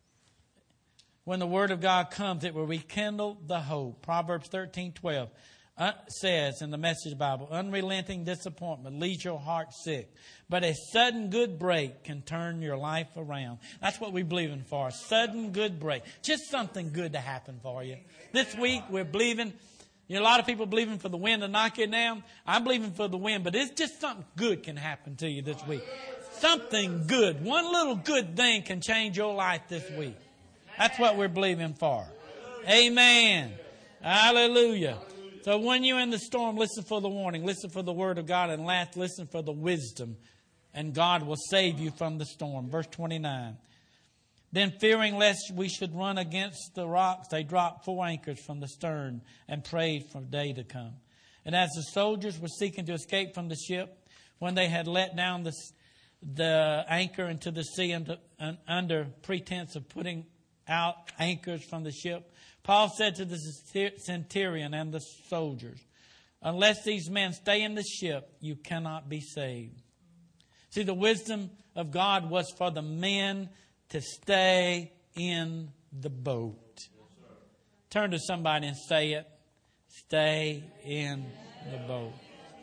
when the word of God comes, it will rekindle the hope. Proverbs thirteen twelve uh, says in the Message Bible, unrelenting disappointment leaves your heart sick, but a sudden good break can turn your life around. That's what we're believing for, a sudden good break. Just something good to happen for you. This week we're believing, you know, a lot of people believing for the wind to knock you down. I'm believing for the wind, but it's just something good can happen to you this week. Something good. One little good thing can change your life this week. That's what we're believing for. Amen. Hallelujah. So when you're in the storm, listen for the warning. Listen for the word of God. And last, listen for the wisdom. And God will save you from the storm. Verse twenty-nine. Then fearing lest we should run against the rocks, they dropped four anchors from the stern and prayed for day to come. And as the soldiers were seeking to escape from the ship, when they had let down the, the anchor into the sea under, under pretense of putting out anchors from the ship, Paul said to the centurion and the soldiers, unless these men stay in the ship, you cannot be saved. See, the wisdom of God was for the men to stay in the boat. Turn to somebody and say it. Stay in the boat.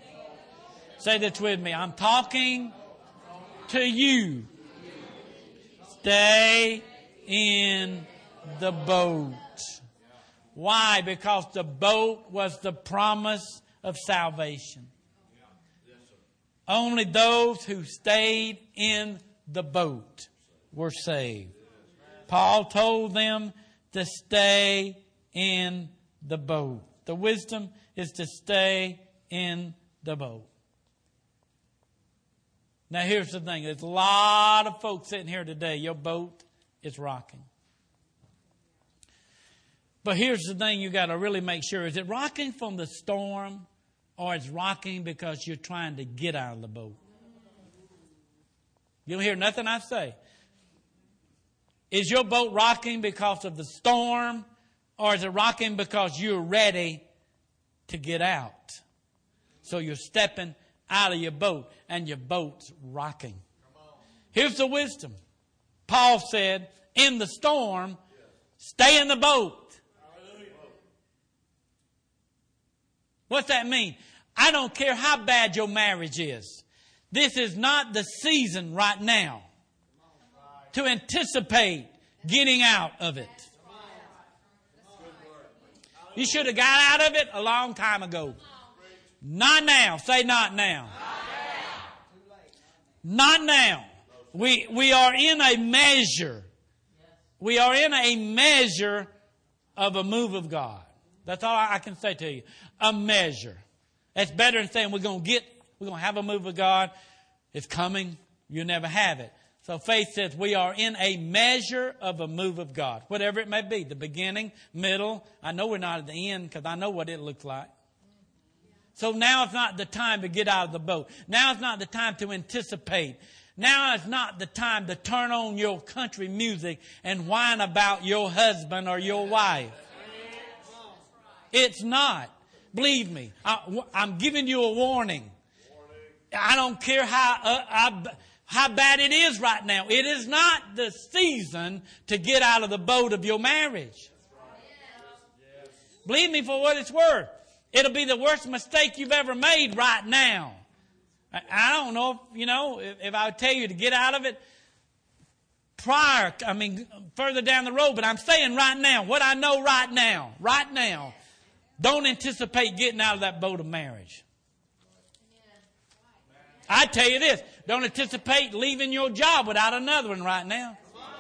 Say this with me. I'm talking to you. Stay in the boat. Why? Because the boat was the promise of salvation. Only those who stayed in the boat were saved. Paul told them to stay in the boat. The wisdom is to stay in the boat. Now here's the thing. There's a lot of folks sitting here today. Your boat is rocking. But here's the thing you got to really make sure. Is it rocking from the storm, or it's rocking because you're trying to get out of the boat? You don't hear nothing I say. Is your boat rocking because of the storm, or is it rocking because you're ready to get out? So you're stepping out of your boat and your boat's rocking. Here's the wisdom. Paul said, in the storm, stay in the boat. What's that mean? I don't care how bad your marriage is. This is not the season right now to anticipate getting out of it. You should have got out of it a long time ago. Not now. Say not now. Not now. We, we are in a measure. We are in a measure of a move of God. That's all I can say to you. A measure. That's better than saying we're going to get, we're going to have a move of God. It's coming. You'll never have it. So faith says we are in a measure of a move of God. Whatever it may be. The beginning, middle. I know we're not at the end because I know what it looks like. So now is not the time to get out of the boat. Now is not the time to anticipate. Now is not the time to turn on your country music and whine about your husband or your wife. It's not. Believe me. I, I'm giving you a warning. I don't care how, uh, I, how bad it is right now. It is not the season to get out of the boat of your marriage. Believe me for what it's worth. It'll be the worst mistake you've ever made right now. I don't know if, you know, if, if I would tell you to get out of it prior, I mean, further down the road, but I'm saying right now, what I know right now, right now, don't anticipate getting out of that boat of marriage. I tell you this, don't anticipate leaving your job without another one right now.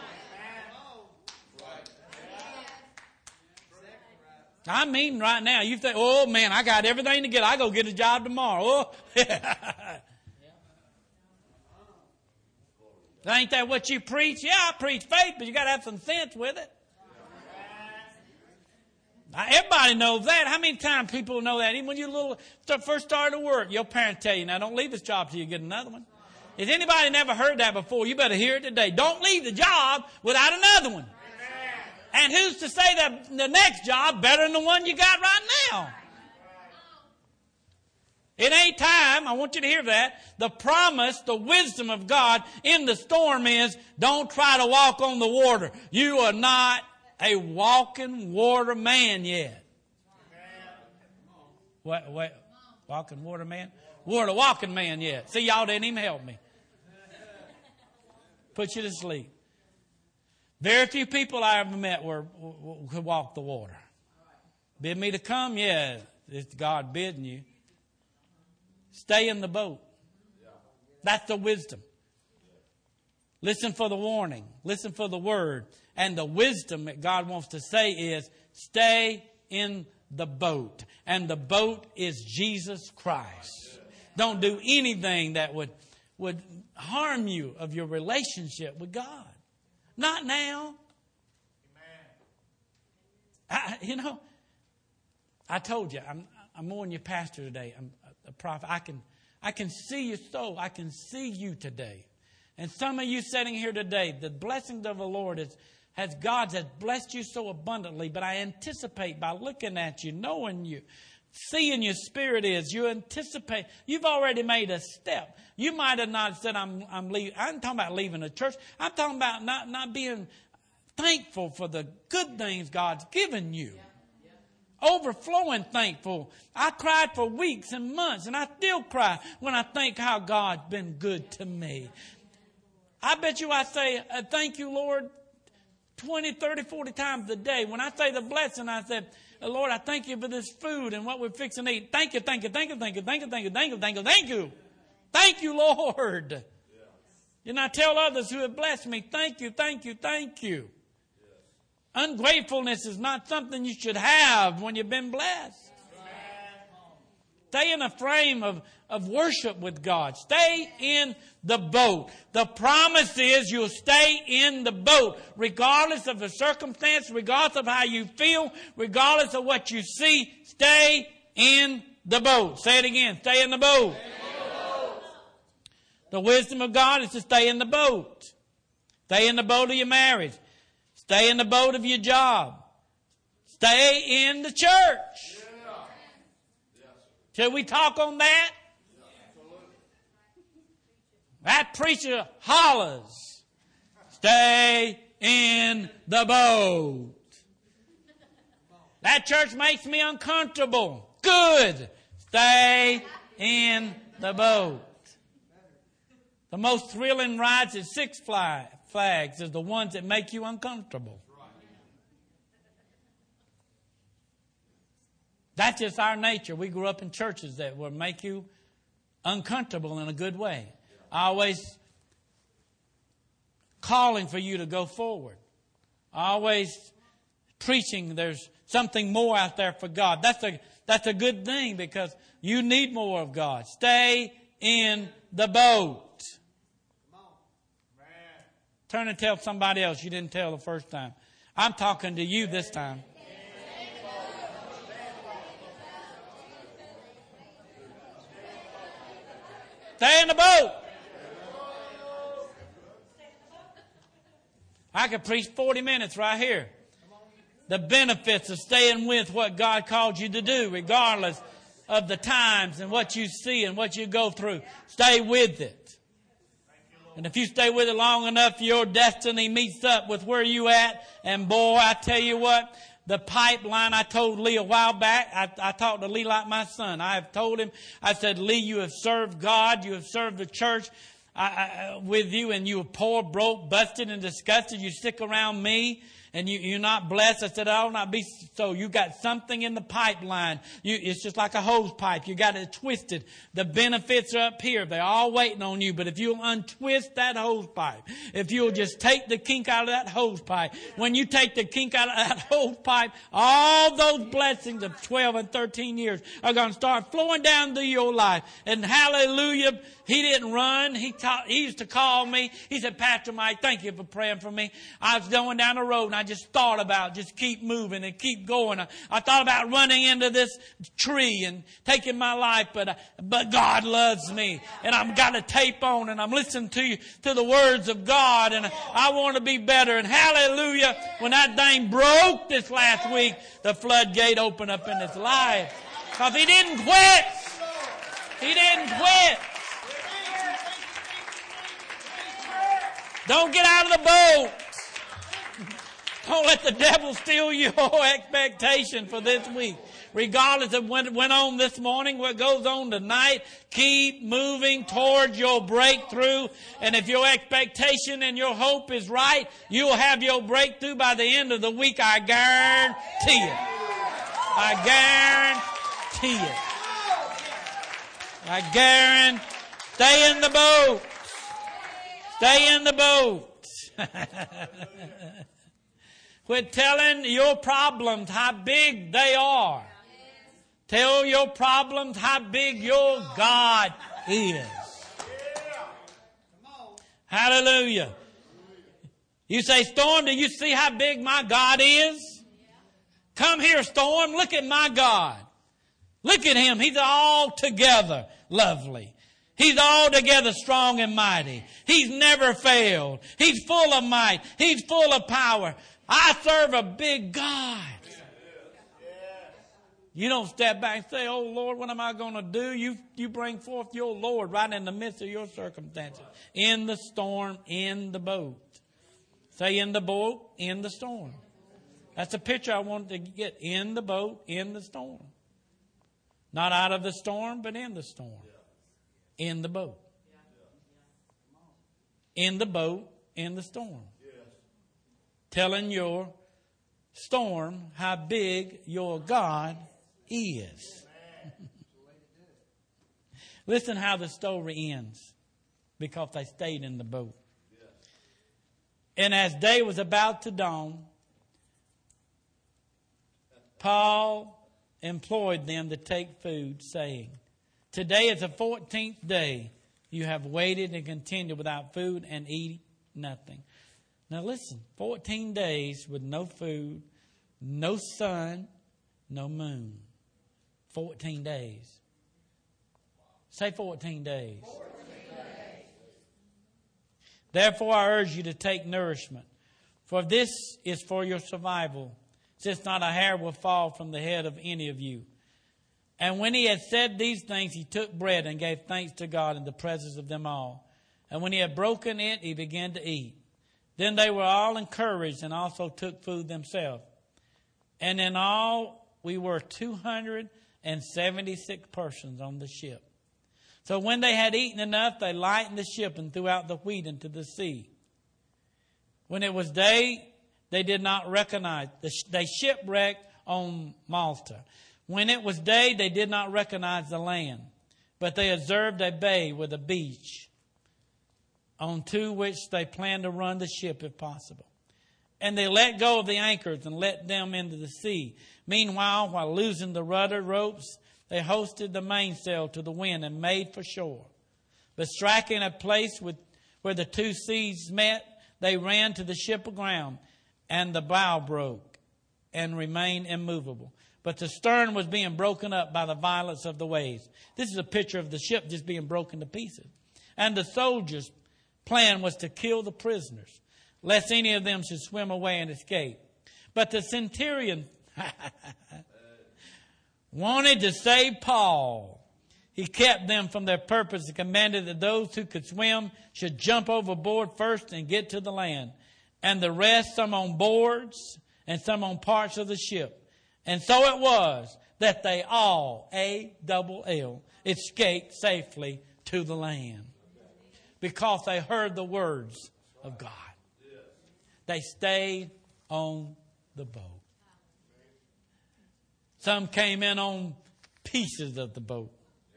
I mean right now, you think, oh man, I got everything to get. I go get a job tomorrow. Oh. Ain't that what you preach? Yeah, I preach faith, but you got to have some sense with it. Now, everybody knows that. How many times people know that? Even when you little first started to work, your parents tell you, now don't leave this job till you get another one. Has anybody never heard that before? You better hear it today. Don't leave the job without another one. And who's to say that the next job better than the one you got right now? It ain't time. I want you to hear that. The promise, the wisdom of God in the storm is don't try to walk on the water. You are not a walking water man yet. What, what, walking water man? We're a walking man yet. See, y'all didn't even help me. Put you to sleep. Very few people I ever met were, could walk the water. Bid me to come? Yeah, it's God bidding you. Stay in the boat. That's the wisdom. Listen for the warning. Listen for the word. And the wisdom that God wants to say is stay in the boat. And the boat is Jesus Christ. Don't do anything that would, would harm you of your relationship with God. Not now. I, you know, I told you, I'm, I'm more than your pastor today. I'm a prophet. I can, I can see you so. I can see you today. And some of you sitting here today, the blessings of the Lord is, has God has blessed you so abundantly. But I anticipate by looking at you, knowing you, seeing your spirit is, you anticipate, you've already made a step. You might have not said, I'm, I'm leaving. I'm talking about leaving the church. I'm talking about not, not being thankful for the good things God's given you. Overflowing thankful. I cried for weeks and months, and I still cry when I think how God's been good to me. I bet you I say, uh, thank you, Lord, twenty, thirty, forty times a day. When I say the blessing, I said, Lord, I thank you for this food and what we're fixing to eat. Thank you, thank you, thank you, thank you, thank you, thank you, thank you, thank you, thank you. Thank you, Lord. Yes. And I tell others who have blessed me, thank you, thank you, thank you. Yes. Ungratefulness is not something you should have when you've been blessed. Stay in a frame of, of worship with God. Stay in the boat. The promise is you'll stay in the boat regardless of the circumstance, regardless of how you feel, regardless of what you see. Stay in the boat. Say it again. Stay in the boat. Stay in the boat. The wisdom of God is to stay in the boat. Stay in the boat of your marriage. Stay in the boat of your job. Stay in the church. Shall we talk on that? That preacher hollers. Stay in the boat. That church makes me uncomfortable. Good. Stay in the boat. The most thrilling rides at Six Flags is the ones that make you uncomfortable. That's just our nature. We grew up in churches that will make you uncomfortable in a good way. Always calling for you to go forward. Always preaching there's something more out there for God. That's a, that's a good thing because you need more of God. Stay in the boat. Turn and tell somebody else you didn't tell the first time. I'm talking to you this time. Stay in the boat. I could preach forty minutes right here. The benefits of staying with what God called you to do, regardless of the times and what you see and what you go through. Stay with it. And if you stay with it long enough, your destiny meets up with where you at. And boy, I tell you what, the pipeline, I told Lee a while back, I, I talked to Lee like my son. I have told him, I said, Lee, you have served God, you have served the church I, I, with you, and you are poor, broke, busted, and disgusted. You stick around me, and you, you're not blessed. I said, I'll not be so. You got something in the pipeline. You, it's just like a hose pipe. You got it twisted. The benefits are up here. They're all waiting on you. But if you'll untwist that hose pipe, if you'll just take the kink out of that hose pipe, when you take the kink out of that hose pipe, all those blessings of twelve and thirteen years are going to start flowing down through your life. And hallelujah, he didn't run. He, ta- he used to call me. He said, Pastor Mike, thank you for praying for me. I was going down the road and I just thought about just keep moving and keep going. I, I thought about running into this tree and taking my life, but uh, but God loves me, and I've got a tape on and I'm listening to you to the words of God, and I want to be better. And hallelujah, when that thing broke this last week, the floodgate opened up in his life because he didn't quit. He didn't quit. Don't get out of the boat. Don't let the devil steal your expectation for this week. Regardless of what went on this morning, what goes on tonight, keep moving towards your breakthrough. And if your expectation and your hope is right, you'll have your breakthrough by the end of the week. I guarantee it. I guarantee it. I guarantee. Stay in the boat. Stay in the boat. Quit telling your problems how big they are. Tell your problems how big your God is. Hallelujah. You say, Storm, do you see how big my God is? Come here, Storm. Look at my God. Look at him. He's altogether lovely. He's altogether strong and mighty. He's never failed. He's full of might. He's full of power. I serve a big God. You don't step back and say, oh, Lord, what am I going to do? You, you bring forth your Lord right in the midst of your circumstances. In the storm, in the boat. Say in the boat, in the storm. That's a picture I wanted to get. In the boat, in the storm. Not out of the storm, but in the storm. In the boat. In the boat, in the storm. Telling your storm how big your God is. Listen how the story ends. Because they stayed in the boat. And as day was about to dawn, Paul employed them to take food, saying, today is the fourteenth day you have waited and continued without food and eat nothing. Now listen, fourteen days with no food, no sun, no moon. fourteen days. Say fourteen days. fourteen days. Therefore I urge you to take nourishment, for this is for your survival, since not a hair will fall from the head of any of you. And when he had said these things, he took bread and gave thanks to God in the presence of them all. And when he had broken it, he began to eat. Then they were all encouraged and also took food themselves. And in all, we were two hundred seventy-six persons on the ship. So when they had eaten enough, they lightened the ship and threw out the wheat into the sea. When it was day, they did not recognize. They shipwrecked on Malta. When it was day, they did not recognize the land, but they observed a bay with a beach, onto which they planned to run the ship if possible. And they let go of the anchors and let them into the sea. Meanwhile, while losing the rudder ropes, they hoisted the mainsail to the wind and made for shore. But striking a place with, where the two seas met, they ran to the ship aground, and the bow broke and remained immovable. But the stern was being broken up by the violence of the waves. This is a picture of the ship just being broken to pieces. And the soldiers' plan was to kill the prisoners, lest any of them should swim away and escape. But the centurion wanted to save Paul. He kept them from their purpose and commanded that those who could swim should jump overboard first and get to the land, and the rest, some on boards and some on parts of the ship. And so it was that they all, A double L, escaped safely to the land, because they heard the words of God. They stayed on the boat. Some came in on pieces of the boat.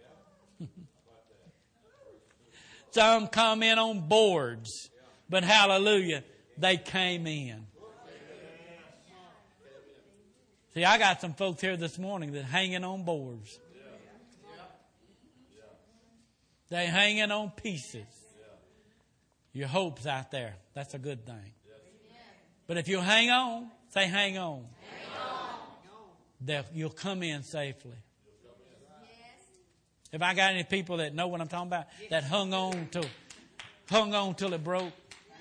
Some come in on boards. But hallelujah, they came in. See, I got some folks here this morning that hanging on boards. They hanging on pieces. Your hope's out there. That's a good thing. But if you hang on, say hang on. Hang on. You'll come in safely. Have I got any people that know what I'm talking about? That hung on till, hung on till it broke?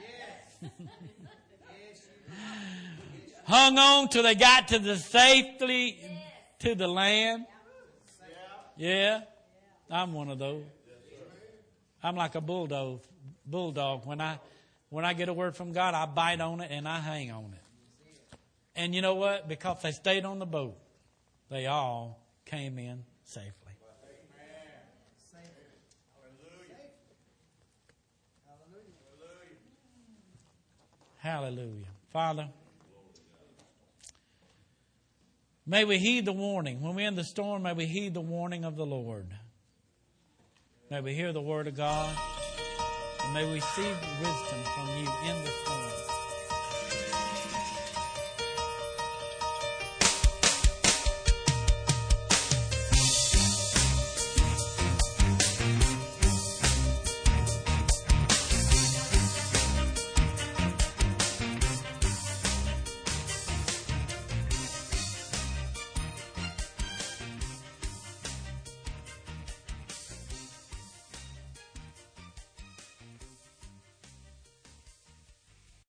Hung on till they got to the safely to the land? Yeah, I'm one of those. I'm like a bulldog. Bulldog. When I when I get a word from God, I bite on it and I hang on it. And you know what? Because they stayed on the boat, they all came in safely. Hallelujah. Father, may we heed the warning. When we're in the storm, may we heed the warning of the Lord. May we hear the word of God. And may we receive wisdom from you in the storm.